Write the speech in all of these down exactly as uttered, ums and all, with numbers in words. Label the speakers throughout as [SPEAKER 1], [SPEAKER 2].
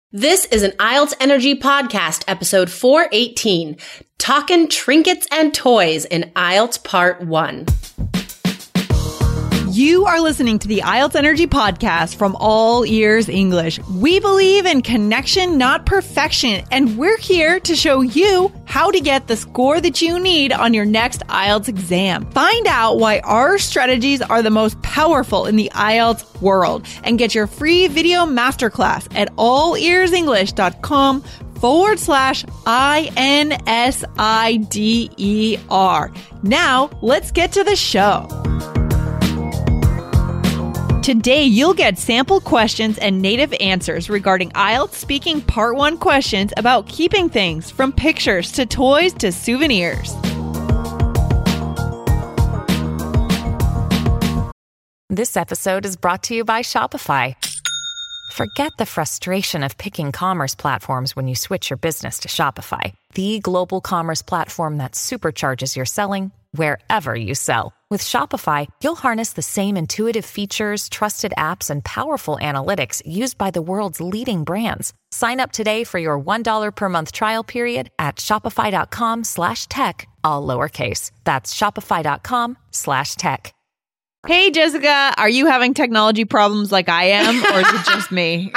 [SPEAKER 1] This is an I E L T S Energy Podcast, episode four eighteen, Talkin' Trinkets and Toys in I E L T S Part one.
[SPEAKER 2] You are listening to the I E L T S Energy Podcast from All Ears English. We believe in connection, not perfection, and we're here to show you how to get the score that you need on your next I E L T S exam. Find out why our strategies are the most powerful in the I E L T S world and get your free video masterclass at allearsenglish.com forward slash I N S I D E R. Now, let's get to the show. Today, you'll get sample questions and native answers regarding I E L T S Speaking Part one questions about keeping things from pictures to toys to souvenirs.
[SPEAKER 3] This episode is brought to you by Shopify. Forget the frustration of picking commerce platforms when you switch your business to Shopify, the global commerce platform that supercharges your selling wherever you sell. With Shopify, you'll harness the same intuitive features, trusted apps, and powerful analytics used by the world's leading brands. Sign up today for your one dollar per month trial period at shopify.com slash tech, all lowercase. That's shopify.com slash tech.
[SPEAKER 2] Hey, Jessica, are you having technology problems like I am, or is it just me?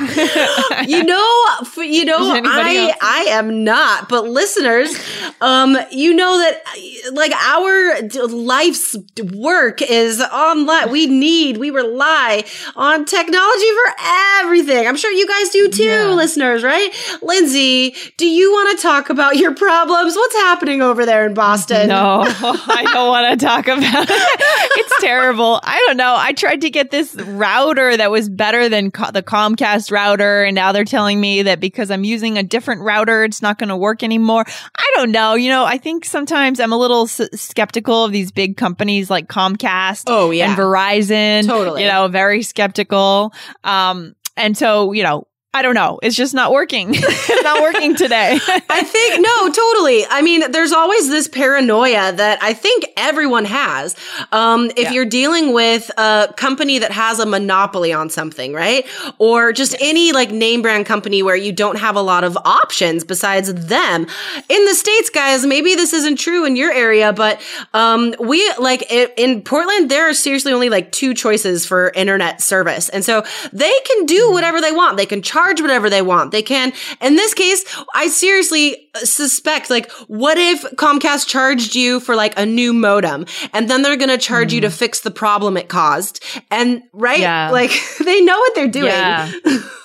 [SPEAKER 1] you know, for, you know, I I am not. But listeners, um, you know that like our life's work is online. We need, we rely on technology for everything. I'm sure you guys do too, yeah. Listeners, right? Lindsay, do you want to talk about your problems? What's happening over there in Boston?
[SPEAKER 2] No, I don't want to talk about it. It's terrible. Terrible. I don't know. I tried to get this router that was better than co- the Comcast router, and now they're telling me that because I'm using a different router, it's not going to work anymore. I don't know. You know, I think sometimes I'm a little s- skeptical of these big companies like Comcast
[SPEAKER 1] oh, yeah.
[SPEAKER 2] and Verizon.
[SPEAKER 1] Totally.
[SPEAKER 2] You know, very skeptical. Um, and so, you know, I don't know. It's just not working. It's not working today.
[SPEAKER 1] I think, no, totally. I mean, there's always this paranoia that I think everyone has. Um, if yeah. you're dealing with a company that has a monopoly on something, right? Or just yes. any like name brand company where you don't have a lot of options besides them. In the States, guys, maybe this isn't true in your area, but um, we like it, in Portland, there are seriously only like two choices for internet service. And so they can do whatever they want. They can charge Charge whatever they want. They can. In this case, I seriously suspect, like, what if Comcast charged you for like a new modem and then they're going to charge mm. you to fix the problem it caused? And right?
[SPEAKER 2] Yeah.
[SPEAKER 1] Like they know what they're doing.
[SPEAKER 2] Yeah.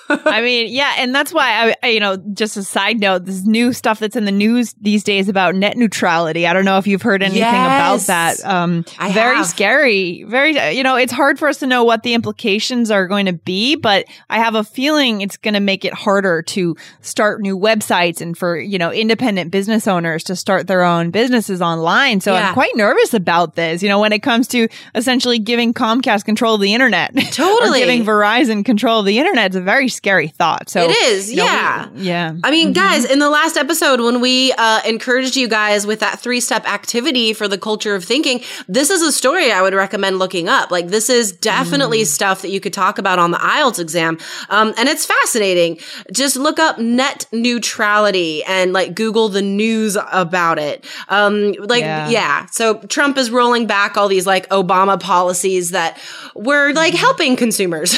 [SPEAKER 2] I mean, yeah. And that's why I, I, you know, just a side note, this new stuff that's in the news these days about net neutrality. I don't know if you've heard anything
[SPEAKER 1] yes.
[SPEAKER 2] about that. Um,
[SPEAKER 1] I
[SPEAKER 2] very
[SPEAKER 1] have.
[SPEAKER 2] scary. Very, you know, it's hard for us to know what the implications are going to be, but I have a feeling it's going to make it harder to start new websites and for, you know, independent business owners to start their own businesses online. So
[SPEAKER 1] yeah.
[SPEAKER 2] I'm quite nervous about this, you know, when it comes to essentially giving Comcast control of the internet.
[SPEAKER 1] Totally.
[SPEAKER 2] Or giving Verizon control of the internet. It's a very scary thought. So
[SPEAKER 1] it is,
[SPEAKER 2] you know,
[SPEAKER 1] yeah.
[SPEAKER 2] we, yeah.
[SPEAKER 1] I mean,
[SPEAKER 2] mm-hmm.
[SPEAKER 1] guys, in the last episode, when we uh, encouraged you guys with that three-step activity for the culture of thinking, this is a story I would recommend looking up. Like, this is definitely mm. stuff that you could talk about on the I E L T S exam. Um, and it's fascinating. Just look up net neutrality and like Google the news about it. Um, like, yeah. yeah. So Trump is rolling back all these like Obama policies that were like helping consumers.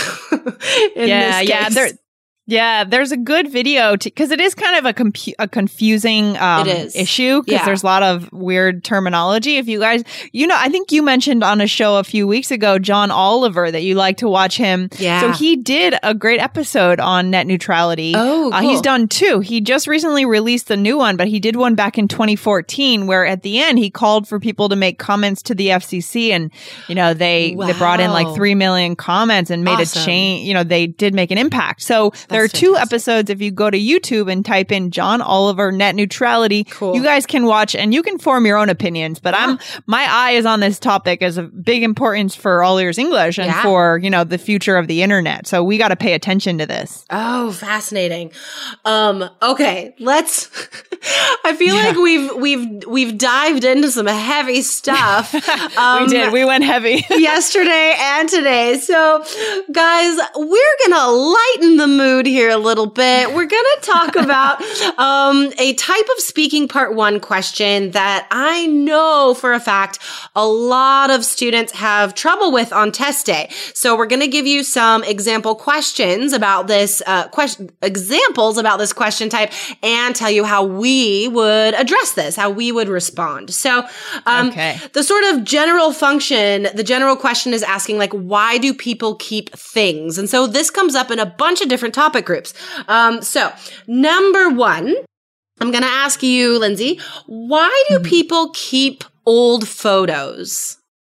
[SPEAKER 1] in
[SPEAKER 2] yeah,
[SPEAKER 1] this
[SPEAKER 2] yeah.
[SPEAKER 1] case.
[SPEAKER 2] There, yeah, there's a good video because it is kind of a, compu- a confusing um,
[SPEAKER 1] it is.
[SPEAKER 2] issue because
[SPEAKER 1] yeah.
[SPEAKER 2] there's a lot of weird terminology. If you guys, you know, I think you mentioned on a show a few weeks ago, John Oliver, that you like to watch him.
[SPEAKER 1] Yeah.
[SPEAKER 2] So he did a great episode on net neutrality.
[SPEAKER 1] Oh, cool.
[SPEAKER 2] uh, he's done two. He just recently released a new one, but he did one back in twenty fourteen where at the end he called for people to make comments to the F C C, and you know they
[SPEAKER 1] wow.
[SPEAKER 2] they brought in like three million comments and made
[SPEAKER 1] awesome.
[SPEAKER 2] a change. You know, they did make an impact. So
[SPEAKER 1] That's
[SPEAKER 2] there are two
[SPEAKER 1] fantastic.
[SPEAKER 2] episodes. If you go to YouTube and type in John Oliver net neutrality,
[SPEAKER 1] cool.
[SPEAKER 2] you guys can watch and you can form your own opinions. But I'm my eye is on this topic as a big importance for All Ears English and
[SPEAKER 1] yeah.
[SPEAKER 2] for, you know, the future of the internet. So we got to pay attention to this.
[SPEAKER 1] Oh, fascinating. Um, okay, let's I feel yeah. like we've we've we've dived into some heavy stuff.
[SPEAKER 2] Um, we did. We went heavy
[SPEAKER 1] yesterday and today. So, guys, we're gonna lighten the mood here a little bit. We're gonna talk about um, a type of speaking part one question that I know for a fact a lot of students have trouble with on test day. So, we're gonna give you some example questions about this uh, question, examples about this question type, and tell you how we we would address this, how we would respond. So um, okay. the sort of general function, the general question is asking like, why do people keep things? And so this comes up in a bunch of different topic groups. Um, so number one, I'm going to ask you, Lindsay, why do mm. people keep old photos?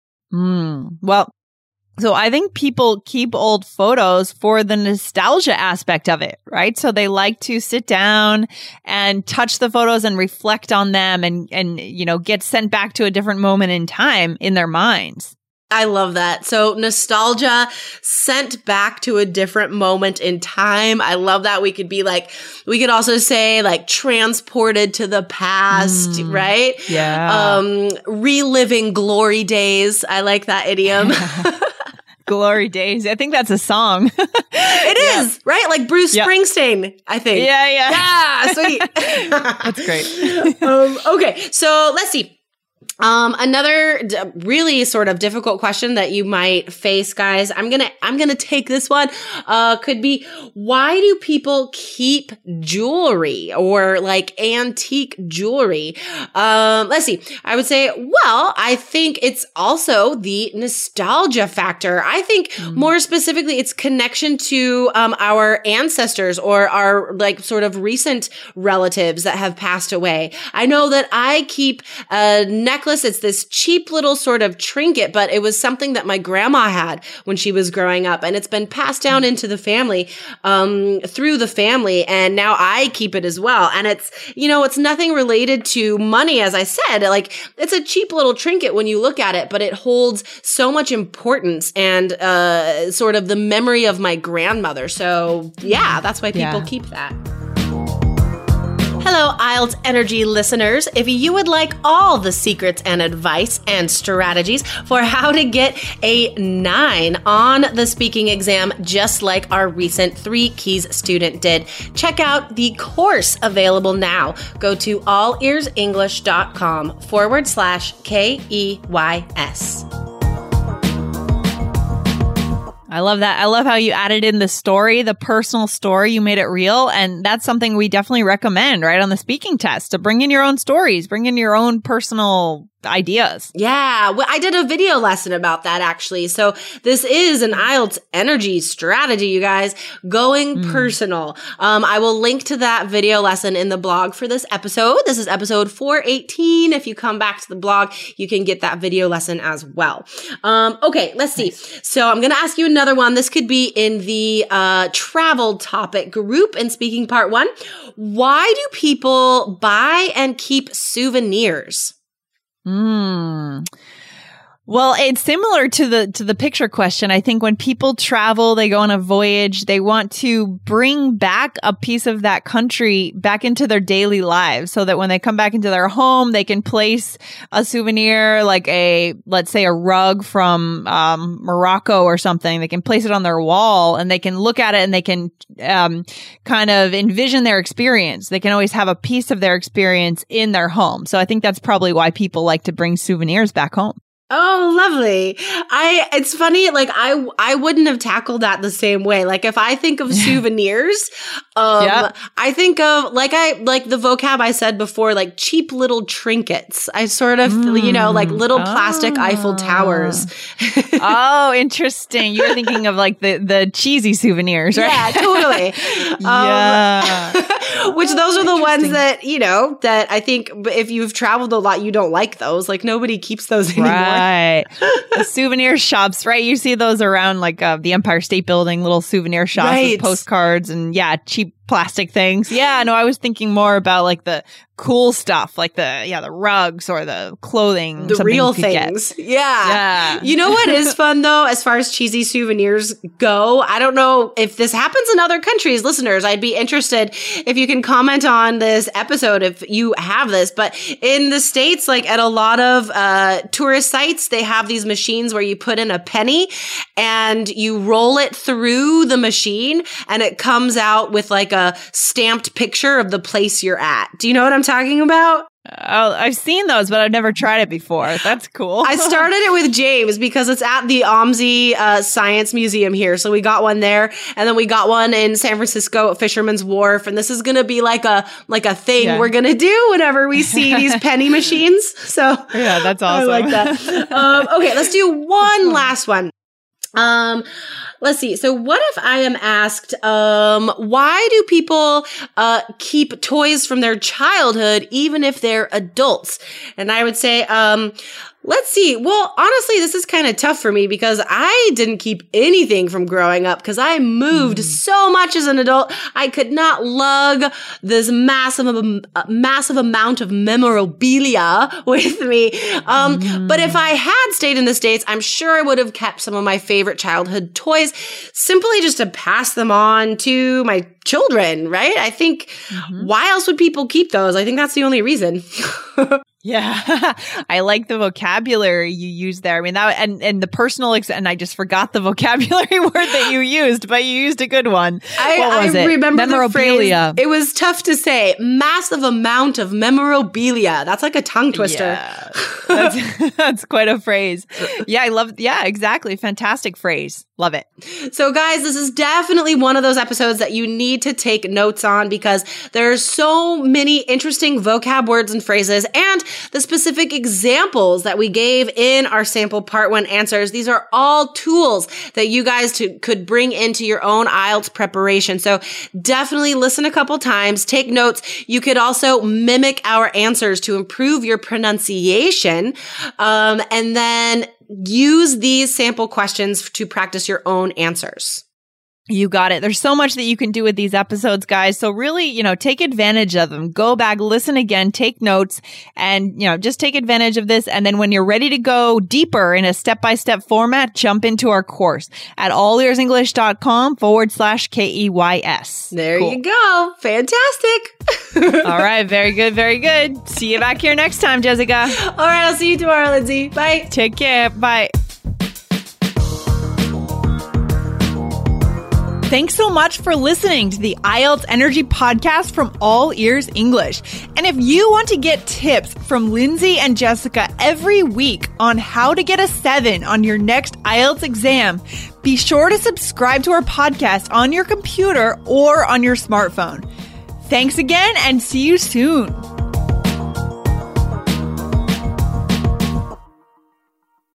[SPEAKER 2] Mm. Well, So I think people keep old photos for the nostalgia aspect of it, right? So they like to sit down and touch the photos and reflect on them and, and, you know, get sent back to a different moment in time in their minds.
[SPEAKER 1] I love that. So nostalgia sent back to a different moment in time. I love that. We could be like, we could also say like transported to the past, mm, right?
[SPEAKER 2] Yeah.
[SPEAKER 1] Um, reliving glory days. I like that idiom.
[SPEAKER 2] Glory days. I think that's a song.
[SPEAKER 1] It is, yeah. right? Like Bruce yep. Springsteen, I think.
[SPEAKER 2] Yeah, yeah.
[SPEAKER 1] Yeah, sweet.
[SPEAKER 2] That's great.
[SPEAKER 1] um, okay, so let's see. Um, another d- really sort of difficult question that you might face, guys. I'm gonna, I'm gonna take this one. Uh, could be, why do people keep jewelry or like antique jewelry? Um, let's see. I would say, well, I think it's also the nostalgia factor. I think mm. more specifically, it's connection to um our ancestors or our like sort of recent relatives that have passed away. I know that I keep a necklace. It's this cheap little sort of trinket, but it was something that my grandma had when she was growing up, and it's been passed down into the family, um, through the family, and now I keep it as well. And it's, you know, it's nothing related to money, as I said. Like, it's a cheap little trinket when you look at it, but it holds so much importance and uh, sort of the memory of my grandmother. So, yeah, that's why people yeah. keep that. Hello, I E L T S Energy listeners. If you would like all the secrets and advice and strategies for how to get a nine on the speaking exam, just like our recent Three Keys student did, check out the course available now. Go to allearsenglish.com forward slash K E Y S.
[SPEAKER 2] I love that. I love how you added in the story, the personal story. You made it real. And that's something we definitely recommend, right, on the speaking test, to bring in your own stories, bring in your own personal ideas.
[SPEAKER 1] Yeah. Well, I did a video lesson about that, actually. So this is an I E L T S energy strategy, you guys, going mm. personal. Um, I will link to that video lesson in the blog for this episode. This is episode four eighteen. If you come back to the blog, you can get that video lesson as well. Um, okay, let's see. Nice. So I'm going to ask you another one. This could be in the uh, travel topic group in speaking part one. Why do people buy and keep souvenirs?
[SPEAKER 2] Hmm. Well, it's similar to the to the picture question. I think when people travel, they go on a voyage, they want to bring back a piece of that country back into their daily lives so that when they come back into their home, they can place a souvenir like a, let's say, a rug from um, Morocco or something. They can place it on their wall and they can look at it and they can um, kind of envision their experience. They can always have a piece of their experience in their home. So I think that's probably why people like to bring souvenirs back home.
[SPEAKER 1] Oh, lovely. I, it's funny, like, I, I wouldn't have tackled that the same way. Like, if I think of souvenirs, um, yep. I think of, like I, like the vocab I said before, like cheap little trinkets. I sort of, mm. you know, like little oh. plastic Eiffel Towers.
[SPEAKER 2] Oh, interesting. You were thinking of like the, the cheesy souvenirs, right?
[SPEAKER 1] Yeah, totally.
[SPEAKER 2] yeah.
[SPEAKER 1] Um, which those are the ones that, you know, that I think if you've traveled a lot, you don't like those. Like, nobody keeps those anymore.
[SPEAKER 2] Right. Right. The souvenir shops, right? You see those around like uh, the Empire State Building, little souvenir shops right. with postcards and yeah, cheap plastic things. Yeah, no, I was thinking more about like the cool stuff, like the, yeah, the rugs or the clothing.
[SPEAKER 1] The real things. Yeah.
[SPEAKER 2] Yeah.
[SPEAKER 1] You know what is fun though, as far as cheesy souvenirs go? I don't know if this happens in other countries. Listeners, I'd be interested if you can comment on this episode if you have this. But in the States, like at a lot of uh, tourist sites, they have these machines where you put in a penny and you roll it through the machine and it comes out with like a stamped picture of the place you're at. Do you know what I'm talking about?
[SPEAKER 2] Oh, I've seen those, but I've never tried it before. That's cool.
[SPEAKER 1] I started it with James because it's at the OMSI uh, Science Museum here. So we got one there, and then we got one in San Francisco at Fisherman's Wharf. And this is going to be like a like a thing yeah. we're going to do whenever we see these penny machines. So
[SPEAKER 2] yeah, that's awesome.
[SPEAKER 1] I like that. um, okay, let's do one last one. Um, let's see. So what if I am asked, um, why do people, uh, keep toys from their childhood, even if they're adults? And I would say, um, let's see. Well, honestly, this is kind of tough for me because I didn't keep anything from growing up because I moved mm. so much as an adult. I could not lug this massive, uh, massive amount of memorabilia with me. Um, mm. But if I had stayed in the States, I'm sure I would have kept some of my favorite childhood toys simply just to pass them on to my children, right? I think mm-hmm. why else would people keep those? I think that's the only reason.
[SPEAKER 2] Yeah. I like the vocabulary you used there. I mean, that, and, and the personal, ex- and I just forgot the vocabulary word that you used, but you used a good one.
[SPEAKER 1] I,
[SPEAKER 2] what was
[SPEAKER 1] I
[SPEAKER 2] it?
[SPEAKER 1] remember
[SPEAKER 2] Memorabilia.
[SPEAKER 1] The phrase. It was tough to say. Massive amount of memorabilia. That's like a tongue twister.
[SPEAKER 2] Yeah. That's, that's quite a phrase. Yeah, I love, yeah, exactly. Fantastic phrase. Love it.
[SPEAKER 1] So guys, this is definitely one of those episodes that you need to take notes on because there's so many interesting vocab words and phrases and the specific examples that we gave in our sample part one answers. These are all tools that you guys to, could bring into your own I E L T S preparation. So definitely listen a couple times, take notes. You could also mimic our answers to improve your pronunciation. Um, and then use these sample questions to practice your own answers.
[SPEAKER 2] You got it. There's so much that you can do with these episodes, guys. So really, you know, take advantage of them. Go back, listen again, take notes, and, you know, just take advantage of this. And then when you're ready to go deeper in a step-by-step format, jump into our course at allearsenglish.com forward slash K-E-Y-S.
[SPEAKER 1] There
[SPEAKER 2] cool.
[SPEAKER 1] you go. Fantastic.
[SPEAKER 2] All right. Very good. Very good. See you back here next time, Jessica.
[SPEAKER 1] All right. I'll see you tomorrow, Lindsay. Bye.
[SPEAKER 2] Take care. Bye. Thanks so much for listening to the I E L T S Energy Podcast from All Ears English. And if you want to get tips from Lindsay and Jessica every week on how to get a seven on your next I E L T S exam, be sure to subscribe to our podcast on your computer or on your smartphone. Thanks again and see you soon.